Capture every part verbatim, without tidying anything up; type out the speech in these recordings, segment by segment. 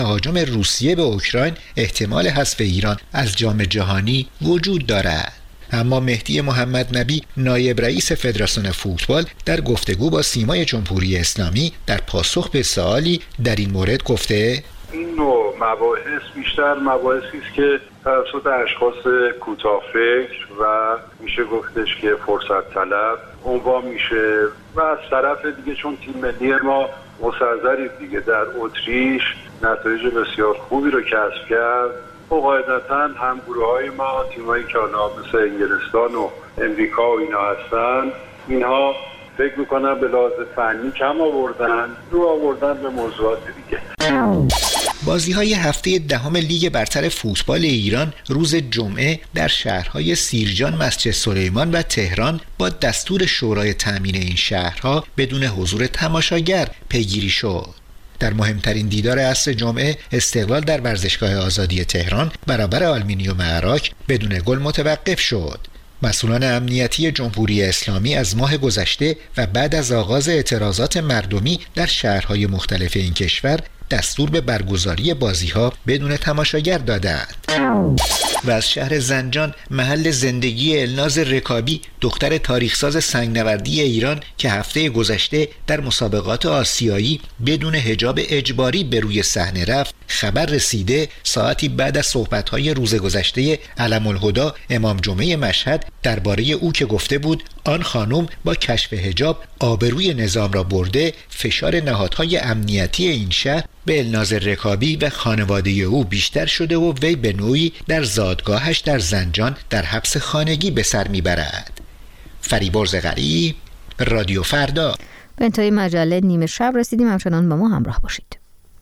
تهاجم روسیه به اوکراین احتمال حذف ایران از جام جهانی وجود دارد. اما مهدی محمد نبی نایب رئیس فدراسیون فوتبال در گفتگو با سیمای جمهوری اسلامی در پاسخ به سوالی در این مورد گفته این نوع مباحث بیشتر مباحثی است که توسط اشخاص کوتاه‌فکر و میشه گفتش که فرصت طلب عنوان میشه و از طرف دیگه چون تیم ملی ما مستحضر دیگه در اتریش نتایج بسیار خوبی رو کسب کرد و قاعدتاً همگروهای ما تیمایی که مثل انگلستان و امریکا و اینا هستن اینها فکر میکنن به لحاظ فنی کم آوردن رو آوردن به موضوعات دیگه. بازی‌های هفته دهم لیگ برتر فوتبال ایران روز جمعه در شهرهای سیرجان، مسجد سلیمان و تهران با دستور شورای تامین این شهرها بدون حضور تماشاگر پیگیری شد. در مهمترین دیدار عصر جمعه استقلال در ورزشگاه آزادی تهران برابر آلومینیوم عراق بدون گل متوقف شد. مسئولان امنیتی جمهوری اسلامی از ماه گذشته و بعد از آغاز اعتراضات مردمی در شهرهای مختلف این کشور دستور به برگزاری بازی‌ها بدون تماشاگر دادند. و از شهر زنجان محل زندگی الناز رکابی، دختر تاریخساز سنگنوردی ایران که هفته گذشته در مسابقات آسیایی بدون حجاب اجباری به روی صحنه رفت، خبر رسیده ساعتی بعد از صحبت‌های روز گذشته علم الهدی امام جمعه مشهد درباره او که گفته بود آن خانم با کشف حجاب آبروی نظام را برده، فشار نهادهای امنیتی این شهر به الناز رکابی و خانواده او بیشتر شده و وی به نوعی در زادگاهش در زنجان در حبس خانگی به سر میبرد. فریبرز غریب، رادیو فردا. به انتهای مجله نیمه شب رسیدیم، همچنان با ما همراه باشید.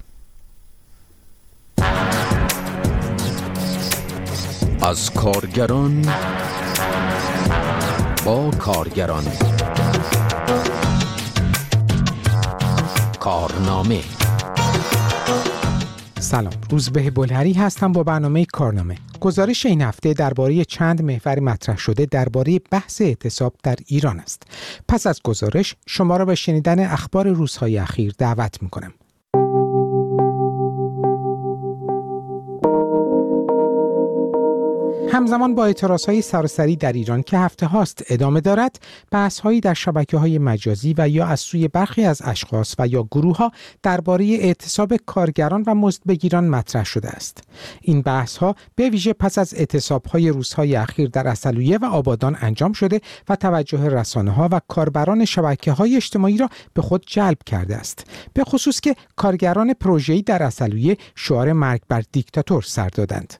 از کارگران با کارگران، کارنامه. سلام، روزبه بلهری هستم با برنامه کارنامه. گزارش این هفته درباره چند محور مطرح شده درباره بحث اعتصاب در ایران است. پس از گزارش شما را به شنیدن اخبار روزهای اخیر دعوت می‌کنم. همزمان با اعتراضهای سراسری در ایران که هفته هاست ادامه دارد، بحث‌هایی در شبکه‌های مجازی و یا از سوی برخی از اشخاص و یا گروه‌ها درباره اعتصاب کارگران و مزدبگیران مطرح شده است. این بحث‌ها به ویژه پس از اعتصاب‌های روزهای اخیر در عسلویه و آبادان انجام شده و توجه رسانه‌ها و کاربران شبکه‌های اجتماعی را به خود جلب کرده است. به خصوص که کارگران پروژه‌ای در عسلویه شعار مرگ بر دیکتاتور سر دادند.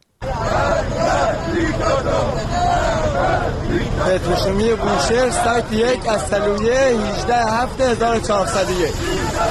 پتروشیمی بوشهر سایت یک عسلویه هجده هفت هزار و چهارصد و یک.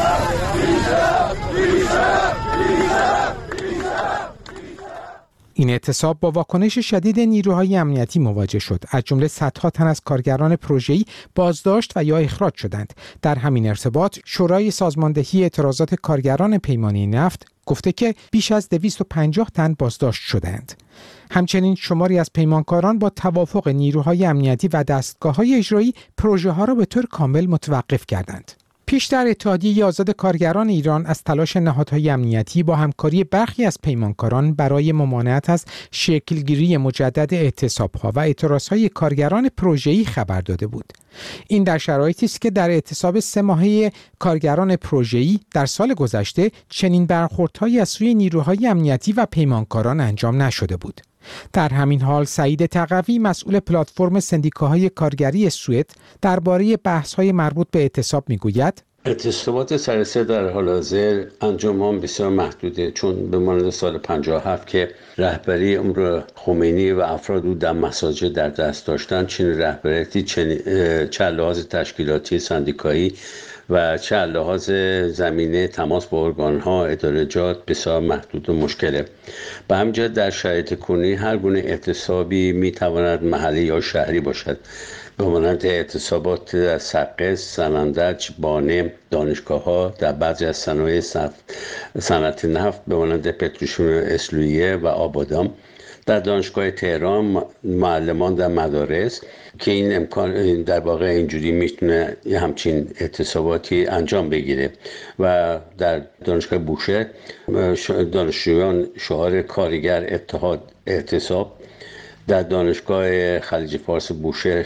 این اعتصاب با واکنش شدید نیروهای امنیتی مواجه شد. از جمله صدها تن از کارگران پروژه‌ای بازداشت و یا اخراج شدند. در همین ارتباط شورای سازماندهی اعتراضات کارگران پیمانی نفت گفته که بیش از دویست و پنجاه تن بازداشت شدند. همچنین شماری از پیمانکاران با توافق نیروهای امنیتی و دستگاه‌های اجرایی پروژه‌ها را به طور کامل متوقف کردند. پیشتر اتحادیه آزاد کارگران ایران از تلاش نهادهای امنیتی با همکاری برخی از پیمانکاران برای ممانعت از شکلگیری مجدد اعتصاب‌ها و اعتراضهای کارگران پروژه‌ای خبر داده بود. این در شرایطی است که در اعتصاب سه ماهه کارگران پروژه‌ای در سال گذشته چنین برخوردهایی از سوی نیروهای امنیتی و پیمانکاران انجام نشده بود. در همین حال سعید تقوی مسئول پلتفرم سندیکاهای کارگری سوئد درباره بحث‌های مربوط به اعتصاب میگوید: اعتصابات سراسر در حال حاضر انجام هم بسیار محدوده، چون به مانند سال پنجاه و هفت که رهبری امر خمینی و افراد او در مساجد در دست داشتن، چنین رهبری چه لحاظ تشکیلاتی سندیکایی و چه لحاظ زمینه تماس با ارگان‌ها ادارجات بسیار محدود و مشکله. به همین جهت در شرایط کنونی هر گونه اعتصابی میتواند محلی یا شهری باشد، به مانند اعتصابات در سقز، سنندج، بانه، دانشگاه‌ها، در بعضی از صنایع صنعت نفت به مانند پتروشیمی اسلویه و آبادان، در دانشگاه تهران معلمان در مدارس که این امکان در واقع اینجوری میتونه همچین اعتصاباتی انجام بگیره و در دانشگاه بوشهر دانشجویان شعار کارگر اتحاد اعتصاب، در دانشگاه خلیج فارس بوشهر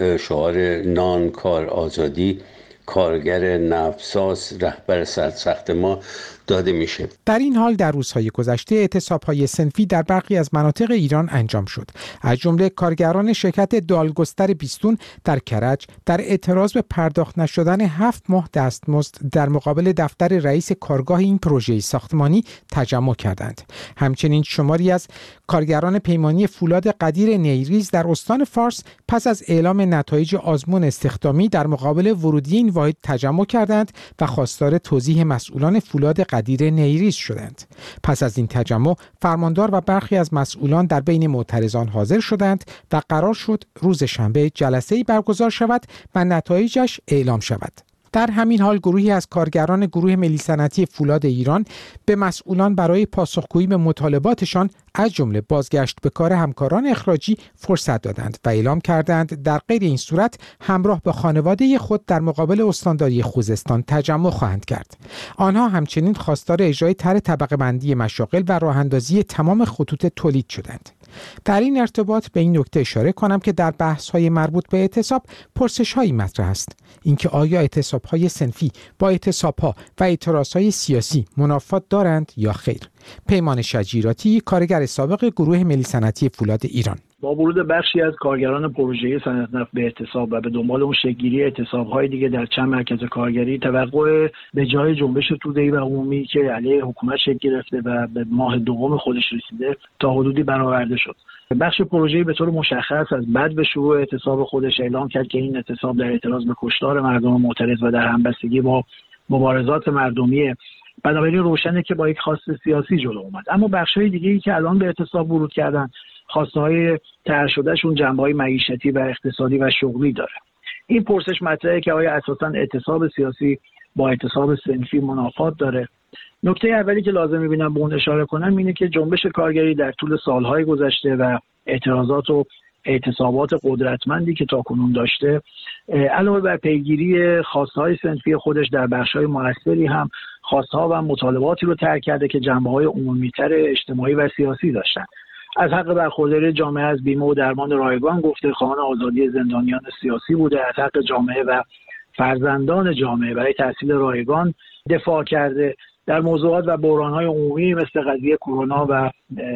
شعار نان کار آزادی، کارگر نفتساز رهبر سرسخت ما داده میشه. در این حال در روزهای گذشته اعتصاب‌های صنفی در برخی از مناطق ایران انجام شد. از جمله کارگران شرکت دالگستر بیستون در کرج در اعتراض به پرداخت نشدن هفت ماه دستمزد در مقابل دفتر رئیس کارگاه این پروژه ساختمانی تجمع کردند. همچنین شماری از کارگران پیمانی فولاد قدیر نیریز در استان فارس پس از اعلام نتایج آزمون استخدامی در مقابل ورودی این واحد تجمع کردند و خواستار توضیح مسئولان فولاد قدیر نیریز شدند. پس از این تجمع فرماندار و برخی از مسئولان در بین معترضان حاضر شدند و قرار شد روز شنبه جلسه‌ای برگزار شود و نتایجش اعلام شود. در همین حال گروهی از کارگران گروه ملی صنعتی فولاد ایران به مسئولان برای پاسخگویی به مطالباتشان از جمله بازگشت به کار همکاران اخراجی فرصت دادند و اعلام کردند در غیر این صورت همراه با خانواده خود در مقابل استانداری خوزستان تجمع خواهند کرد. آنها همچنین خواستار اجرای طرح طبقه بندی مشاغل و راه اندازی تمام خطوط تولید شدند. در این ارتباط به این نکته اشاره کنم که در بحث‌های مربوط به اعتصاب پرسش‌هایی مطرح است. اینکه آیا اعتصاب‌های صنفی با اعتصاب‌ها و اعتراض‌های سیاسی منافات دارند یا خیر؟ پیمان شجیراتی، کارگر سابق گروه ملی صنعتی فولاد ایران: با ورود بخشی از کارگران پروژه صنعت نفت به اعتصاب و به دنبال اون شکل‌گیری اعتصاب‌های دیگه در چند مرکز کارگری، توقع به جای جنبش توده‌ای و عمومی که علیه حکومت شکل گرفته و به ماه دوم خودش رسیده تا حدودی برآورده شد. بخش پروژه‌ای به طور مشخص از بعد به شروع اعتصاب خودش اعلام کرد که این اعتصاب در اعتراض به کشتار مردم معترض و در همبستگی با مبارزات مردمیه. بنابراین روشنه که با یک خواست سیاسی جلو اومد. اما بخش‌های دیگه‌ای که الان به اعتصاب ورود کردن، خواسته‌های طرح شدهشون جنبه‌های معیشتی و اقتصادی و شغلی داره. این پرسش مطرحه که آیا اساساً اعتصاب سیاسی با اعتصاب صنفی منافات داره؟ نکته اولی که لازم می‌بینم به اون اشاره کنم اینه که جنبش کارگری در طول سال‌های گذشته و اعتراضات و اعتصابات قدرتمندی که تاکنون داشته، علاوه بر پیگیری خواسته‌های صنفی خودش در بخش‌های موثری هم خواست‌ها و مطالباتی رو طرح کرده که جنبه‌های عمومی‌تر اجتماعی و سیاسی داشتن. از حق برخورداری جامعه از بیمه و درمان رایگان گفته، خواهان آزادی زندانیان سیاسی بوده، از حق جامعه و فرزندان جامعه برای تحصیل رایگان دفاع کرده، در موضوعات و بحران‌های عمومی مثل قضیه کرونا و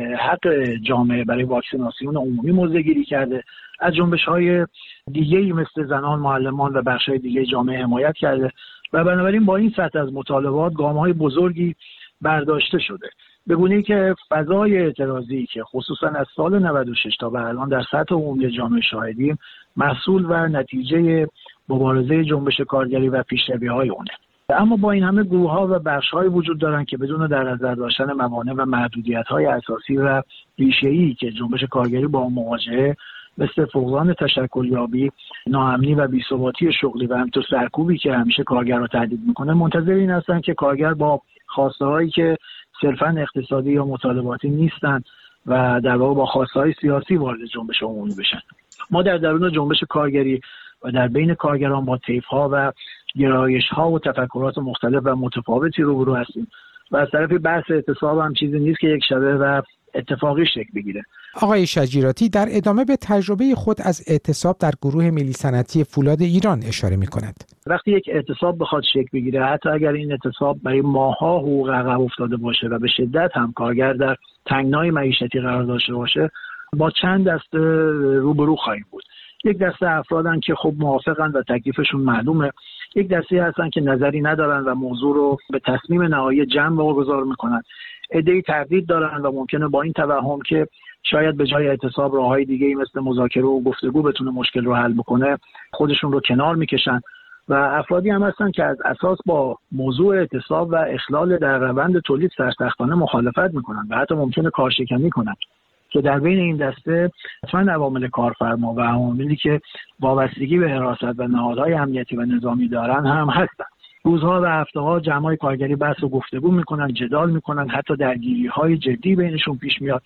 حق جامعه برای واکسیناسیون عمومی موضع‌گیری کرده، از جنبش‌های دیگه‌ای مثل زنان، معلمان و بخش‌های دیگه جامعه حمایت کرده و بنابراین با این سطح از مطالبات گام‌های بزرگی برداشته شده. به گونه‌ای که فضای اعتراضی که خصوصا از سال نود و شش تا به الان در سطح عمومی جامعه شاهدیم، محصول و نتیجه مبارزه جنبش کارگری و پیشروی‌های اونه. اما با این همه گروه‌ها و بخش‌های وجود دارن که بدون در نظر داشتن موانع و محدودیت‌های اساسی و ریشه‌ای که جنبش کارگری با مواجهه مثل فقدان تشکلیابی، ناامنی و بی‌ثباتی شغلی و همینطور سرکوبی که همیشه کارگر رو تهدید میکنه، منتظر این هستن که کارگر با خواسته‌هایی که صرفاً اقتصادی یا مطالباتی نیستن و در واقع با خواسته‌های سیاسی وارد جنبش عمومی بشن. ما در درون جنبش کارگری و در بین کارگران با طیف‌ها و گرایش‌ها و تفکرات مختلف و متفاوتی روبرو هستیم و از طرف بحث اعتصاب هم چیزی نیست که یک شبه و اتفاقی شکل بگیره. آقای شجیراتی در ادامه به تجربه خود از اعتصاب در گروه ملی صنعتی فولاد ایران اشاره می‌کند. وقتی یک اعتصاب بخواد شکل بگیره، حتی اگر این اعتصاب برای ماه‌ها حقوق عقب افتاده باشه و به شدت هم کارگر در تنگنای معیشتی قرار داشته باشه، با چند دسته روبرو خواهیم بود. یک دسته افرادن که خب موافقن و تکلیفشون معلومه، یک دسته هستن که نظری ندارن و موضوع رو به تصمیم نهایی جمع واگذار میکنن. عده‌ای تردید دارن و ممکنه با این توهم که شاید به جای اعتصاب راههای دیگه‌ای مثل مذاکره و گفتگو بتونه مشکل رو حل بکنه، خودشون رو کنار میکشن و افرادی هم هستن که از اساس با موضوع اعتصاب و اخلال در روند تولید سرسختانه مخالفت میکنن و حتی ممکنه کارشکنی کنن که در بین این دسته حتما عوامل کارفرما و عواملی که وابستگی به حراست و نهادهای امنیتی و نظامی دارن هم هستن. روزها و هفته‌ها جمع‌های کارگری بحث و گفتگو میکنن، جدال میکنن، حتی درگیری‌های جدی بینشون پیش میاد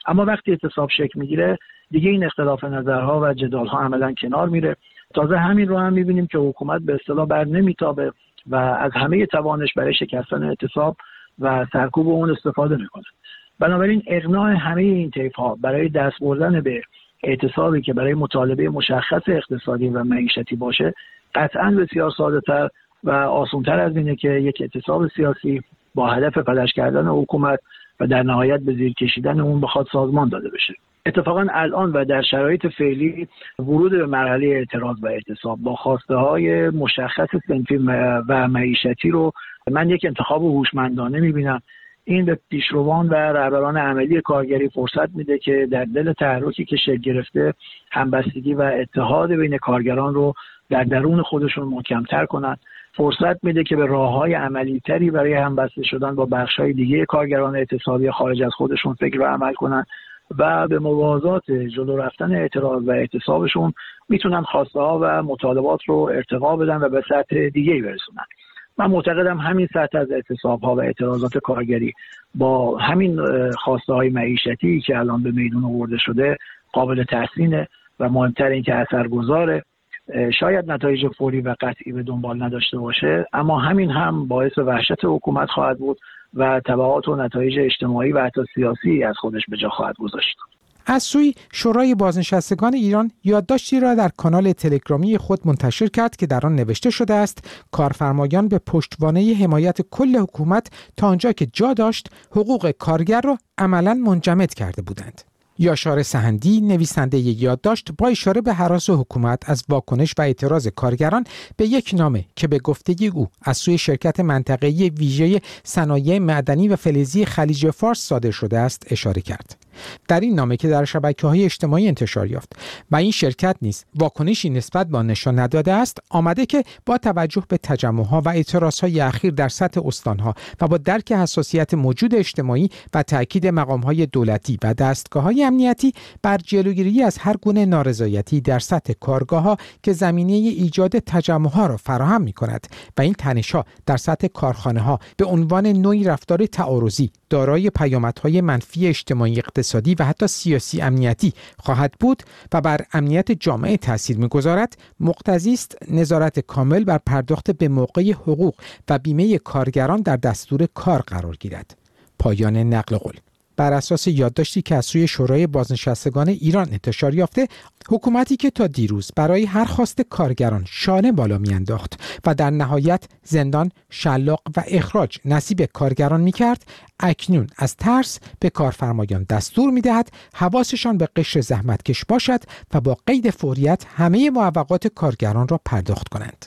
اما وقتی اعتصاب شکل میگیره دیگه این اختلاف نظرها و جدالها عملا کنار میره. تازه همین رو هم میبینیم که حکومت به اصطلاح بر نمیتابه و از همه توانش برای شکستن اعتصاب و سرکوب اون استفاده میکنه. بنابراین اقناع همه این طیف‌ها برای دست بردن به اعتصابی که برای مطالبه مشخص اقتصادی و معیشتی باشه قطعاً بسیار ساده‌تر و آسان‌تر از اینه که یک اعتصاب سیاسی با هدف فلج کردن حکومت و در نهایت به زیر کشیدن اون بخواد سازمان داده بشه. اتفاقاً الان و در شرایط فعلی ورود به مرحله اعتراض و اعتصاب با خواسته‌های مشخص صنفی و معیشتی رو من یک انتخاب هوشمندانه می‌بینم. این به پیشروان و رهبران عملی کارگری فرصت میده که در دل تحرکی که شکل گرفته همبستگی و اتحاد بین کارگران رو در درون خودشون محکم‌تر کنند. فرصت میده که به راه‌های عملی‌تری برای همبسته شدن با بخش‌های دیگه کارگران اعتصابی خارج از خودشون فکر و عمل کنند و به موازات جلو رفتن اعتراض و اعتصابشون میتونن خواسته‌ها و مطالبات رو ارتقا بدن و به سطح دیگه‌ای برسونن. من معتقدم همین سطح از اعتصاب‌ها و اعتراضات کارگری با همین خواسته‌های معیشتی که الان به میدون آورده شده قابل تحسینه و مهمتر این که اثرگذاره. شاید نتایج فوری و قطعی به دنبال نداشته باشه، اما همین هم باعث وحشت حکومت خواهد بود و تبعات و نتایج اجتماعی و حتی سیاسی از خودش به جا خواهد گذاشت. از سوی شورای بازنشستگان ایران یادداشتی را در کانال تلگرامی خود منتشر کرد که در آن نوشته شده است کارفرمایان به پشتوانه حمایت کل حکومت تا آنجا که جا داشت حقوق کارگر را عملاً منجمد کرده بودند. یاشار سهندی نویسنده یادداشت با اشاره به هراس حکومت از واکنش و اعتراض کارگران به یک نامه که به گفته او از سوی شرکت منطقه‌ای ویژه صنایع معدنی و فلزی خلیج فارس صادر شده است اشاره کرد. در این نامه که در شبکه‌های اجتماعی انتشار یافت و این شرکت نیز واکنشی نسبت به آن نشان نداده است، آمده که با توجه به تجمع‌ها و اعتراض‌های اخیر در سطح استان‌ها و با درک حساسیت موجود اجتماعی و تأکید مقام‌های دولتی و دستگاه‌های امنیتی بر جلوگیری از هر گونه نارضایتی در سطح کارگاه‌ها که زمینه ایجاد تجمع‌ها را فراهم می‌کند و این تنش‌ها در سطح کارخانه‌ها به عنوان نوعی رفتار تعارضی دارای پیامدهای منفی اجتماعی، اقتصادی و حتی سیاسی امنیتی خواهد بود و بر امنیت جامعه تاثیر می‌گذارد، مقتضی است نظارت کامل بر پرداخت به موقع حقوق و بیمه کارگران در دستور کار قرار گیرد. پایان نقل قول. بر اساس یادداشتی که از سوی شورای بازنشستگان ایران انتشار یافته، حکومتی که تا دیروز برای هر خواست کارگران شانه بالا میانداخت و در نهایت زندان، شلاق و اخراج نصیب کارگران میکرد، اکنون از ترس به کارفرمایان دستور میدهد حواسشان به قشر زحمتکش باشد و با قید فوریت همه معوقات کارگران را پرداخت کنند.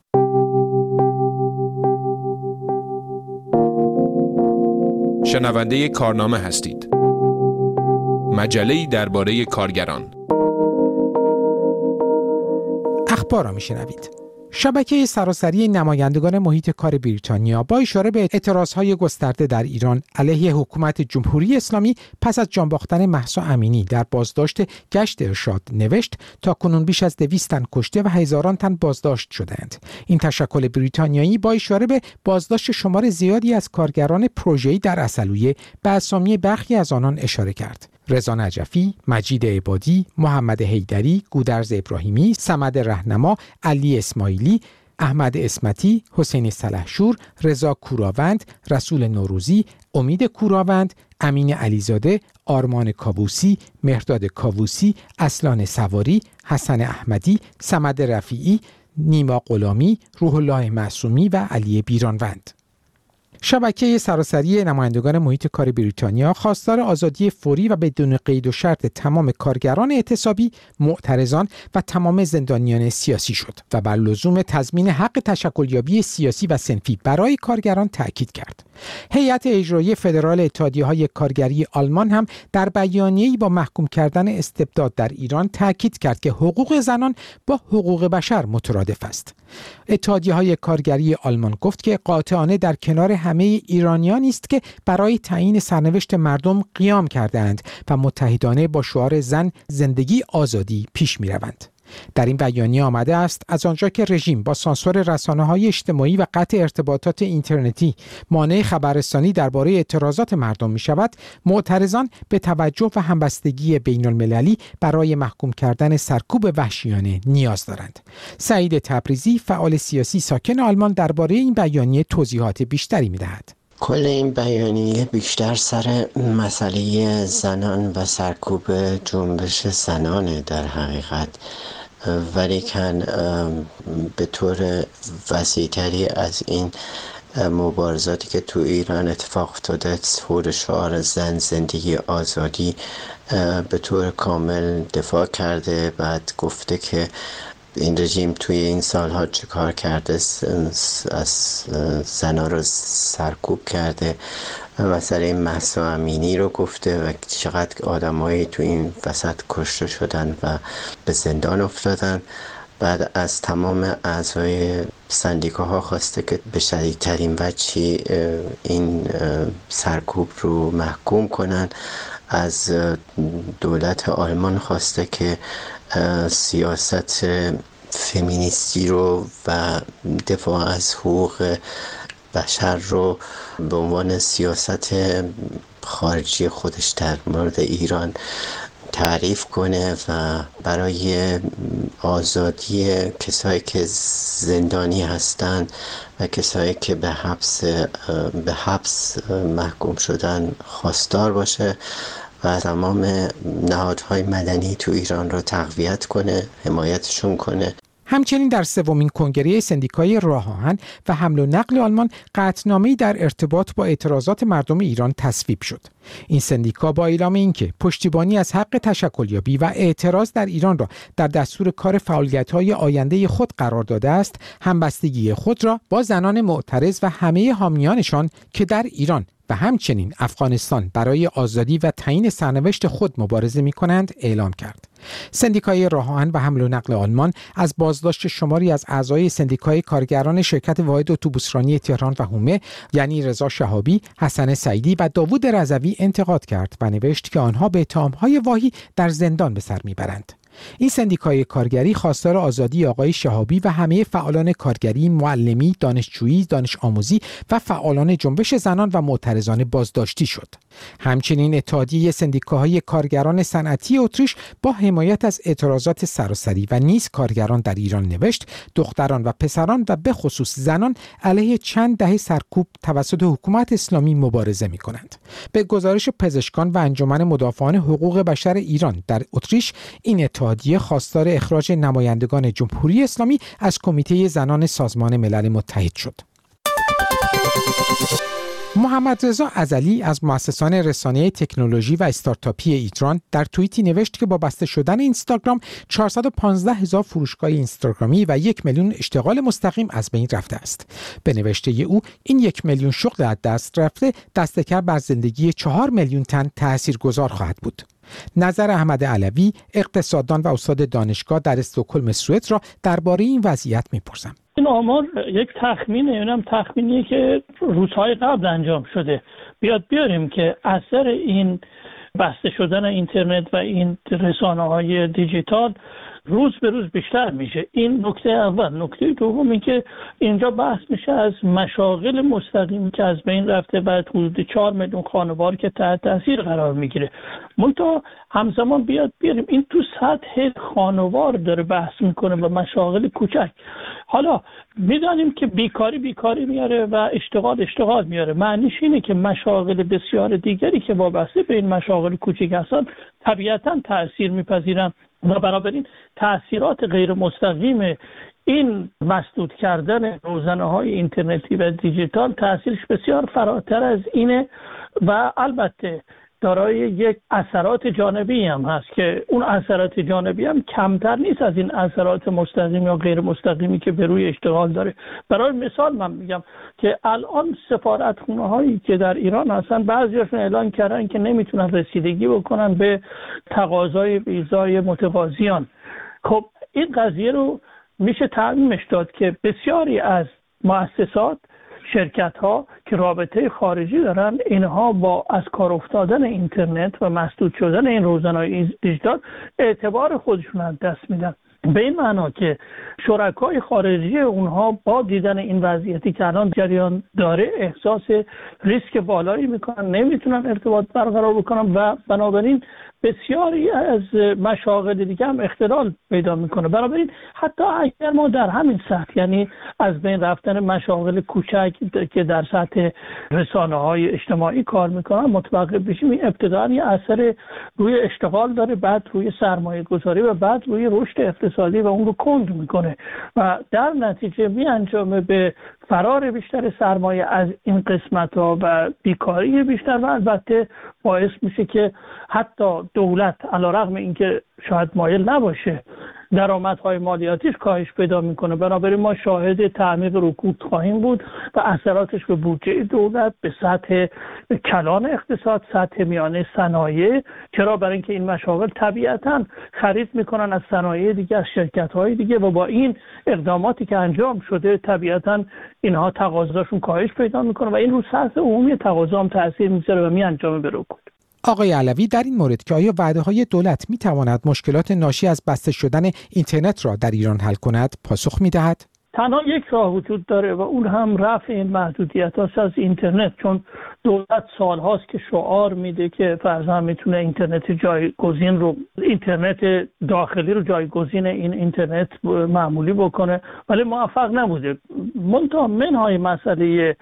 شنونده کارنامه هستید. مجله‌ای درباره کارگران. اخبار را میشنوید. شبکه سراسری نمایندگان محیط کار بریتانیا با اشاره به اعتراضهای گسترده در ایران علیه حکومت جمهوری اسلامی پس از جان باختن مهسا امینی در بازداشت گشت ارشاد نوشت تا کنون بیش از دویست تن کشته و هزاران تن بازداشت شدند. این تشکل بریتانیایی با اشاره به بازداشت شمار زیادی از کارگران پروژه‌ای در عسلویه به اسامی برخی از آنان اشاره کرد. رضا نجفی، مجید عبادی، محمد حیدری، گودرز ابراهیمی، صمد رهنما، علی اسماعیلی، احمد اسمتی، حسین سلحشور، رضا کوراوند، رسول نوروزی، امید کوراوند، امین علیزاده، آرمان کاووسی، مهرداد کاووسی، اصلان سواری، حسن احمدی، صمد رفیعی، نیما غلامی، روح الله معصومی و علی بیرانوند. شبکه سراسری نمایندگان محیط کار بریتانیا خواستار آزادی فوری و بدون قید و شرط تمام کارگران اعتصابی، معترضان و تمام زندانیان سیاسی شد و بر لزوم تضمین حق تشکلیابی سیاسی و صنفی برای کارگران تأکید کرد. هیئت اجرایی فدرال اتحادیه‌های کارگری آلمان هم در بیانیه‌ای با محکوم کردن استبداد در ایران تأکید کرد که حقوق زنان با حقوق بشر مترادف است. اتحادیه‌های کارگری آلمان گفت که قاطعانه در کنار همه ایرانیانی است که برای تعیین سرنوشت مردم قیام کردند و متحدانه با شعار زن، زندگی، آزادی پیش می‌روند. در این بیانیه آمده است از آنجا که رژیم با سانسور رسانه‌های اجتماعی و قطع ارتباطات اینترنتی مانع خبررسانی درباره اعتراضات مردم می‌شود، معترضان به توجه و همبستگی بین‌المللی برای محکوم کردن سرکوب وحشیانه نیاز دارند. سعید تبریزی، فعال سیاسی ساکن آلمان، درباره این بیانیه توضیحات بیشتری می‌دهد. کل این بیانیه بیشتر سر مسئله زنان و سرکوب جنبش زنانه در حقیقت، ولیکن به طور وسیع‌تری از این مبارزاتی که تو ایران اتفاق افتاده، ظهور شعار زن زندگی آزادی، به طور کامل دفاع کرده. بعد گفته که این رژیم توی این سالها چه کار کرده، از زنها رو سرکوب کرده. مسئله مهسا امینی رو گفته و چقدر آدمایی تو این وسط کشته شدن و به زندان افتادن. بعد از تمام اعضای سندیکاها خواسته که به شدیدترین وجهی این سرکوب رو محکوم کنن. از دولت آلمان خواسته که سیاست فمینیستی رو و دفاع از حقوق بشر رو به عنوان سیاست خارجی خودش در مورد ایران تعریف کنه و برای آزادی کسایی که زندانی هستند و کسایی که به حبس به حبس محکوم شدن خواستار باشه و تمام نهادهای مدنی تو ایران رو تقویت کنه، حمایتشون کنه. همچنین در سومین کنگره سندیکای راه آهن و حمل و نقل آلمان قطعنامه‌ای در ارتباط با اعتراضات مردم ایران تصویب شد. این سندیکا با اعلام اینکه پشتیبانی از حق تشکلیابی و اعتراض در ایران را در دستور کار فعالیت‌های آینده خود قرار داده است، همبستگی خود را با زنان معترض و همه حامیانشان که در ایران و همچنین افغانستان برای آزادی و تعیین سرنوشت خود مبارزه می‌کنند اعلام کرد. سندیکای راه آهن و حمل و نقل آلمان از بازداشت شماری از اعضای سندیکای کارگران شرکت واحد اتوبوسرانی تهران و حومه یعنی رضا شهابی، حسن سعیدی و داوود رضوی انتقاد کرد و نوشت که آنها به اتهام‌های واهی در زندان به سر میبرند. این سندیکای کارگری خواستار آزادی آقای شهابی و همه فعالان کارگری، معلمی، دانشجویی، دانش آموزی و فعالان جنبش زنان و معترضان بازداشتی شد. همچنین اتحادیه سندیکاهای کارگران صنعتی اتریش با حمایت از اعتراضات سراسری و نیز کارگران در ایران نوشت دختران و پسران و به خصوص زنان علیه چند دهه سرکوب توسط حکومت اسلامی مبارزه می کنند. به گزارش پزشکان و انجمن مدافعان حقوق بشر ایران در اتریش، این اتحادیه خواستار اخراج نمایندگان جمهوری اسلامی از کمیته زنان سازمان ملل متحد شد. محمد رضا ازلی از مؤسسان رسانه تکنولوژی و استارتاپی ایران در توییتی نوشت که با بسته شدن اینستاگرام چهارصد و پانزده هزار فروشگاه اینستاگرامی و یک میلیون اشتغال مستقیم از بین رفته است. به نوشته او این یک میلیون شغل از دست رفته دستکم بر زندگی چهار میلیون تن تاثیرگذار خواهد بود. نظر احمد علوی، اقتصاددان و استاد دانشگاه در استکهلم سوئد را درباره این وضعیت می‌پرسم. این آمار یک تخمینه، اونم تخمینیه که روزهای قبل انجام شده. بیاد بیاریم که اثر این بسته شدن اینترنت و این رسانه‌های دیجیتال روز به روز بیشتر میشه. این نکته اول. نکته دوم این که اینجا بحث میشه از مشاغل مستقیمی که از بین رفته و حدود چهار میلیون خانوار که تحت تاثیر قرار میگیره. منتها همزمان بیاد بیاریم این تو سطح خانوار داره بحث میکنه و مشاغل کوچک. حالا میدانیم که بیکاری بیکاری میاره و اشتغال اشتغال میاره. معنیش اینه که مشاغل بسیار دیگری که وابسته به این مشاغل کوچک هستن طبیعتاً تاثیر میپذیرن و بنابراین تأثیرات غیر مستقیم این مسدود کردن روزنه‌های اینترنتی و دیجیتال تأثیرش بسیار فراتر از اینه و البته دارای یک اثرات جانبی هم هست که اون اثرات جانبی هم کمتر نیست از این اثرات مستقیم یا غیر مستقیمی که به روی اشتغال داره. برای مثال من میگم که الان سفارتخونه هایی که در ایران هستن بعضیاشون اعلان کردن که نمیتونن رسیدگی بکنن به تقاضای ویزای متقاضیان. خب این قضیه رو میشه تعمیمش داد که بسیاری از مؤسسات، شرکت ها که رابطه خارجی دارن، اینها با از کار افتادن اینترنت و مسدود شدن این روزنه‌های دیجیتال اعتبار خودشون از دست میدن. به این معنا که شرکای خارجی اونها با دیدن این وضعیتی که الان جریان داره احساس ریسک بالایی میکنن، نمیتونن ارتباط برقرار بکنن و بنابراین بسیاری از مشاغل دیگه هم اختلال پیدا میکنه. بنابراین حتی اگر ما در همین سطح، یعنی از بین رفتن مشاغل کوچک که در سطح رسانه های اجتماعی کار میکنن متوقف بشیم، این ابتداً یه اثر روی اشتغال داره، بعد روی سرمایه گذاری و بعد روی رشد اقتصادی و اون رو کند میکنه و در نتیجه می انجامه به فرار بیشتر سرمایه از این قسمت ها و بیکاری بیشتر و البته باعث میشه که حتی دولت علیرغم اینکه شاید مایل نباشه درآمدهای مالیاتیش کاهش پیدا میکنه. بنابراین ما شاهد تعمیق رکود خواهیم بود و اثراتش به بودجه دولت، به سطح کلان اقتصاد، سطح میانه صنایع. چرا؟ برای اینکه این مشاغل طبیعتاً خرید میکنن از صنایع دیگه، از شرکت‌های دیگه و با این اقداماتی که انجام شده طبیعتاً اینها تقاضاشون کاهش پیدا میکنه و این رو سطح عمومی تقاضا هم تاثیر میذاره و میانجامه به رکود. آقای علوی در این مورد که آیا وعده‌های دولت می‌تواند مشکلات ناشی از بسته شدن اینترنت را در ایران حل کند پاسخ می‌دهد؟ تنها یک راه وجود داره و اون هم رفع این محدودیت‌هاست از اینترنت، چون دولت سال‌هاست که شعار میده که فرضاً میتونه اینترنت جایگزین رو، اینترنت داخلی رو جایگزین این اینترنت معمولی بکنه ولی موفق نبوده. منتها منهای مسئله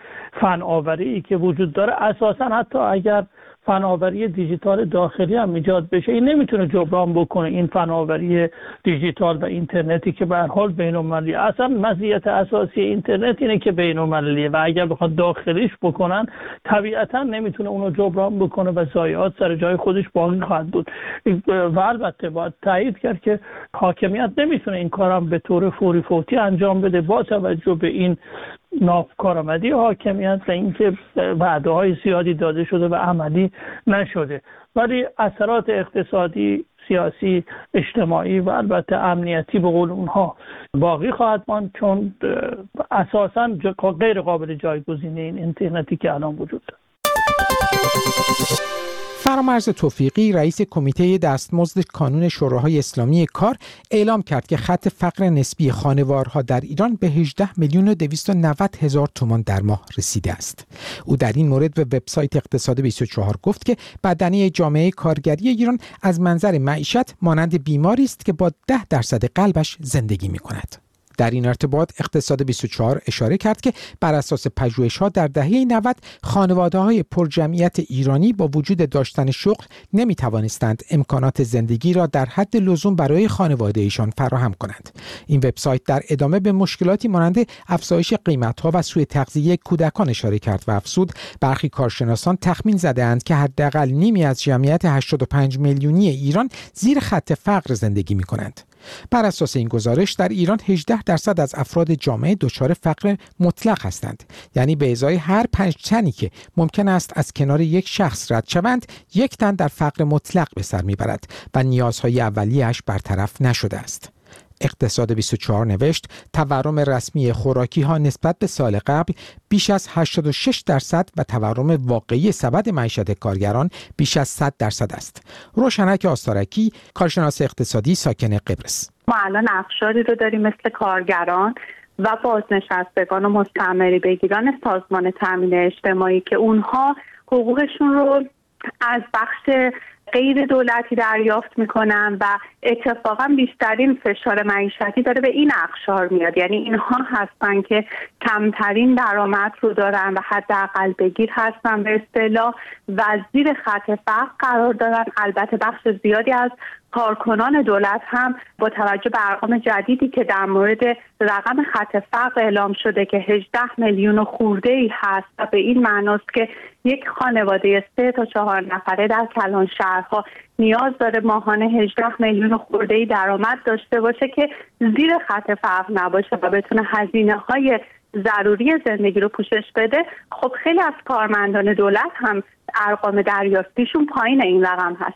فناوری که وجود داره، اساساً حتی اگر فناوری دیجیتال داخلی هم ایجاد بشه این نمیتونه جبران بکنه این فناوری دیجیتال و اینترنتی که به هر حال بین‌المللی. اصلا مزیت اساسی اینترنت اینه که بین‌المللیه و اگر بخواد داخلیش بکنن طبیعتا نمیتونه اونو جبران بکنه و ضایعات سر جای خودش باقی خواهد بود. و البته باید تایید کرد که حاکمیت نمیتونه این کارم به طور فوری فوتی انجام بده با توجه به این ناکارآمدی حاکمیت و اینکه وعده های زیادی داده شده و عملی نشده. ولی اثرات اقتصادی، سیاسی، اجتماعی و البته امنیتی به قول اونها باقی خواهد ماند، چون اساساً غیر قابل جایگزینی این اینترنتی که الان وجود داره. فرامرز توفیقی رئیس کمیته دستمزد کانون شوراهای اسلامی کار اعلام کرد که خط فقر نسبی خانوارها در ایران به هجده میلیون و دویست و نود هزار تومان در ماه رسیده است. او در این مورد به وبسایت اقتصاد بیست و چهار گفت که بدنه جامعه کارگری ایران از منظر معیشت مانند بیماری است که با ده درصد قلبش زندگی می کند. در این ارتباط اقتصاد بیست و چهار اشاره کرد که بر اساس پژوهش‌ها در دهه نود خانواده‌های پرجمعیت ایرانی با وجود داشتن شغل نمی‌توانستند امکانات زندگی را در حد لزوم برای خانواده ایشان فراهم کنند. این وبسایت در ادامه به مشکلاتی مانند افزایش قیمت‌ها و سوء تغذیه کودکان اشاره کرد و افزود برخی کارشناسان تخمین زده‌اند که حداقل نیمی از جمعیت هشتاد و پنج میلیونی ایران زیر خط فقر زندگی می‌کنند. بر اساس این گزارش در ایران هجده درصد از افراد جامعه دچار فقر مطلق هستند، یعنی به ازای هر پنج تنی که ممکن است از کنار یک شخص رد شوند یک تن در فقر مطلق به سر میبرد و نیازهای اولیه‌اش برطرف نشده است. اقتصاد بیست و چهار نوشت تورم رسمی خوراکی ها نسبت به سال قبل بیش از هشتاد و شش درصد و تورم واقعی سبد معیشت کارگران بیش از صد درصد است. روشنک آستارکی، کارشناس اقتصادی ساکن قبرس: ما الان اقشاری رو داریم مثل کارگران و بازنشستگان و مستعمری بگیران سازمان تامین اجتماعی که اونها حقوقشون رو از بخش غیر دولتی دریافت میکنن و اتفاقا بیشترین فشار معیشتی داره به این اقشار میاد. یعنی اینها هستن که کمترین درآمد رو دارن و حداقل بگیر هستن به اصطلاح و زیر خط فقر قرار دارن. البته بخش زیادی از کارکنان دولت هم با توجه به ارقام جدیدی که در مورد رقم خط فقر اعلام شده که هجده میلیون و خورده ای هست و به این معناست که یک خانواده سه تا چهار نفره در کلان شهرها نیاز داره ماهانه هجده میلیون و خورده ای درآمد داشته باشه که زیر خط فقر نباشه و بتونه هزینه‌های ضروری زندگی رو پوشش بده. خب خیلی از کارمندان دولت هم ارقام دریافتیشون پایین این رقم هست.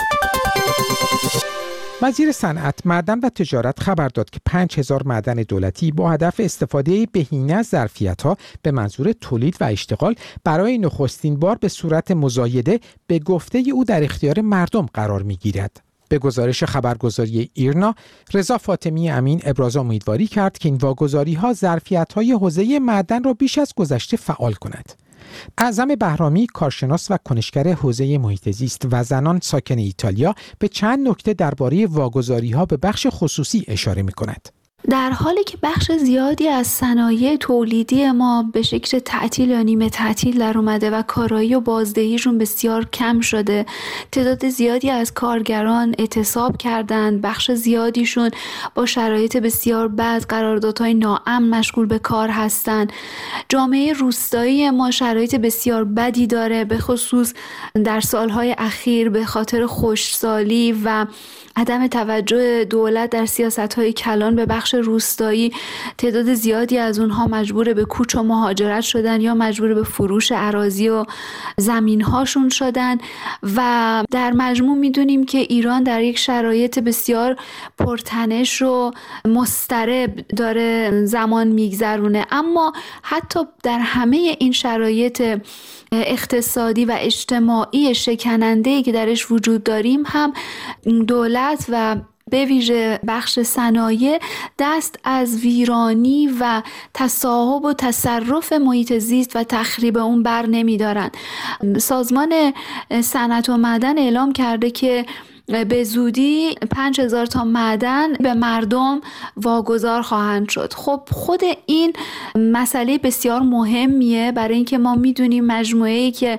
وزیر صنعت، معدن و تجارت خبر داد که پنج هزار معدن دولتی با هدف استفاده بهینه از ظرفیت‌ها به منظور تولید و اشتغال برای نخستین بار به صورت مزایده به گفته او در اختیار مردم قرار می‌گیرد. به گزارش خبرگزاری ایرنا، رضا فاطمی امین ابراز امیدواری کرد که این واگذاری‌ها ظرفیت‌های حوزه معدن را بیش از گذشته فعال کند. اعظم بهرامی، کارشناس و کنشگر حوزه محیط زیست و زنان ساکن ایتالیا، به چند نکته درباره واگذاری‌ها به بخش خصوصی اشاره می‌کند. در حالی که بخش زیادی از صنایع تولیدی ما به شکل تعطیل یا نیمه تعطیل در اومده و کارایی و بازدهیشون بسیار کم شده، تعداد زیادی از کارگران اعتصاب کردند، بخش زیادیشون با شرایط بسیار بد، قراردادهای ناامن مشغول به کار هستند. جامعه روستایی ما شرایط بسیار بدی داره، به خصوص در سالهای اخیر به خاطر خشکسالی و عدم توجه دولت در سیاست‌های کلان به بخش روستایی. تعداد زیادی از اونها مجبور به کوچ و مهاجرت شدن یا مجبور به فروش اراضی و زمین‌هاشون شدن و در مجموع می‌دونیم که ایران در یک شرایط بسیار پرتنش و مضطرب داره زمان میگذرونه. اما حتی در همه این شرایط اقتصادی و اجتماعی شکننده‌ای که درش وجود داریم هم دولت و به ویژه بخش صنایع دست از ویرانی و تصاحب و تصرف محیط زیست و تخریب اون بر نمی‌دارن. سازمان صنعت و معدن اعلام کرده که به زودی پنج هزار تا معدن به مردم واگذار خواهند شد. خب خود این مسئله بسیار مهمیه، برای اینکه ما میدونیم مجموعه‌ای که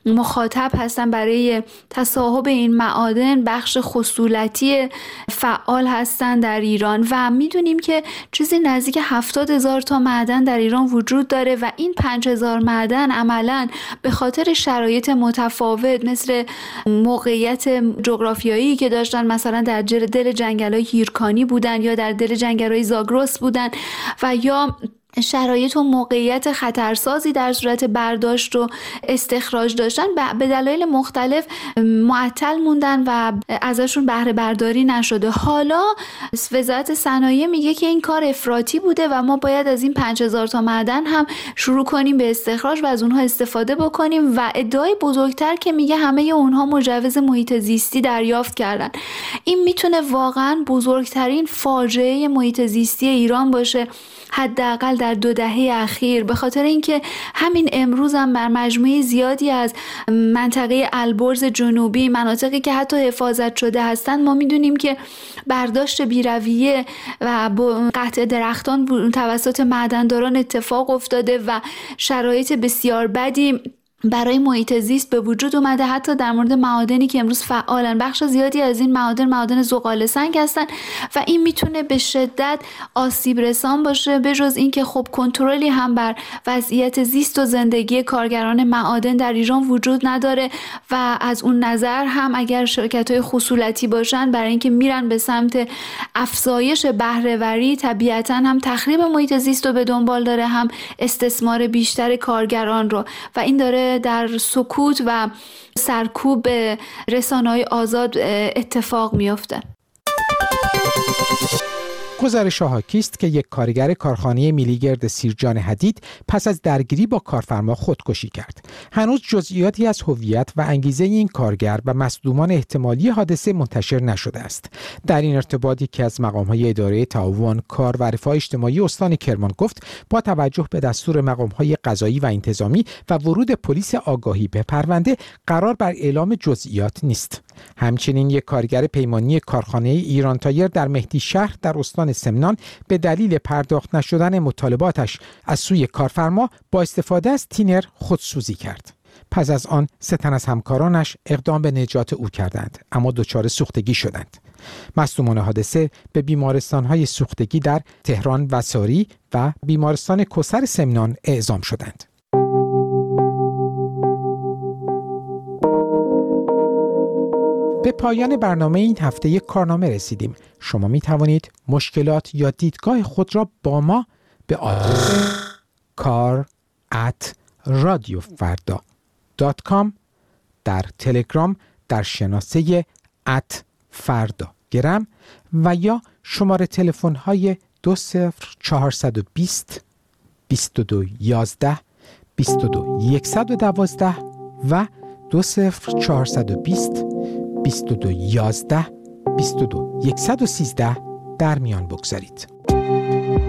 مخاطب هستن برای تصاحب این معادن بخش خصولتی فعال هستن در ایران و میدونیم که چیزی نزدیک هفتاد هزار تا معدن در ایران وجود داره و این پنج هزار معدن عملاً به خاطر شرایط متفاوت مثل موقعیت جغرافیایی که داشتن، مثلا در دل جنگل‌های هیرکانی بودن یا در دل جنگل‌های زاگرس بودن و یا شرایط و موقعیت خطرسازی در صورت برداشت و استخراج داشتن، به دلایل مختلف معطل موندن و ازشون بهره برداری نشده. حالا وزارت صنایع میگه که این کار افراطی بوده و ما باید از این پنج هزار تا معدن هم شروع کنیم به استخراج و از اونها استفاده بکنیم و ادعای بزرگتر که میگه همه اونها مجوز محیط زیستی دریافت کردن. این میتونه واقعا بزرگترین فاجعه محیط زیستی ایران باشه، حداقل در دو دهه اخیر، به خاطر اینکه همین امروز هم بر مجموعه زیادی از منطقه البرز جنوبی، مناطقی که حتی حفاظت شده هستند، ما میدونیم که برداشت بی‌رویه و قطع درختان توسط معدن‌داران اتفاق افتاده و شرایط بسیار بدی برای محیط زیست به وجود اومده. حتی در مورد معادنی که امروز فعالن، بخش زیادی از این معادن معادن زغال سنگ هستن و این میتونه به شدت آسیب رسان باشه، به جز این که خب کنترلی هم بر وضعیت زیست و زندگی کارگران معادن در ایران وجود نداره و از اون نظر هم اگر شرکت‌های خصولتی باشن برای اینکه میرن به سمت افزایش بهره‌وری، طبیعتاً هم تخریب محیط زیست رو به دنبال داره، هم استثمار بیشتر کارگران رو و این داره در سکوت و سرکوب رسانه‌های آزاد اتفاق میفته. گزارش حاکی است که یک کارگر کارخانه میلیگرد سیرجان حدید پس از درگیری با کارفرما خودکشی کرد. هنوز جزئیاتی از هویت و انگیزه این کارگر و مصدومان احتمالی حادثه منتشر نشده است. در این ارتباط یکی از مقام‌های اداره تعاون کار و رفاه اجتماعی استان کرمان گفت با توجه به دستور مقام‌های قضایی و انتظامی و ورود پلیس آگاهی به پرونده قرار بر اعلام جزئیات نیست. همچنین یک کارگر پیمانی کارخانه ایران تایر در مهدی شهر در استان سمنان به دلیل پرداخت نشدن مطالباتش از سوی کارفرما با استفاده از تینر خودسوزی کرد. پس از آن سه تن از همکارانش اقدام به نجات او کردند، اما دچار سوختگی شدند. مصدومان حادثه به بیمارستان‌های سوختگی در تهران و ساری و بیمارستان کوثر سمنان اعزام شدند. به پایان برنامه این هفته یک کارنامه رسیدیم. شما می توانید مشکلات یا دیدگاه خود را با ما به آدرس کار ات رادیو فردا دات کام در تلگرام در شناسه ات فردا گرم و یا شماره تلفن های دو صفر چهارصد و بیست بیست و دو یازده بیست و دو یکصد و دوازده و دو صفر چهارصد و بیست بیست و دو یازده بیست و دو صفر یک یک سه در میان بگذارید.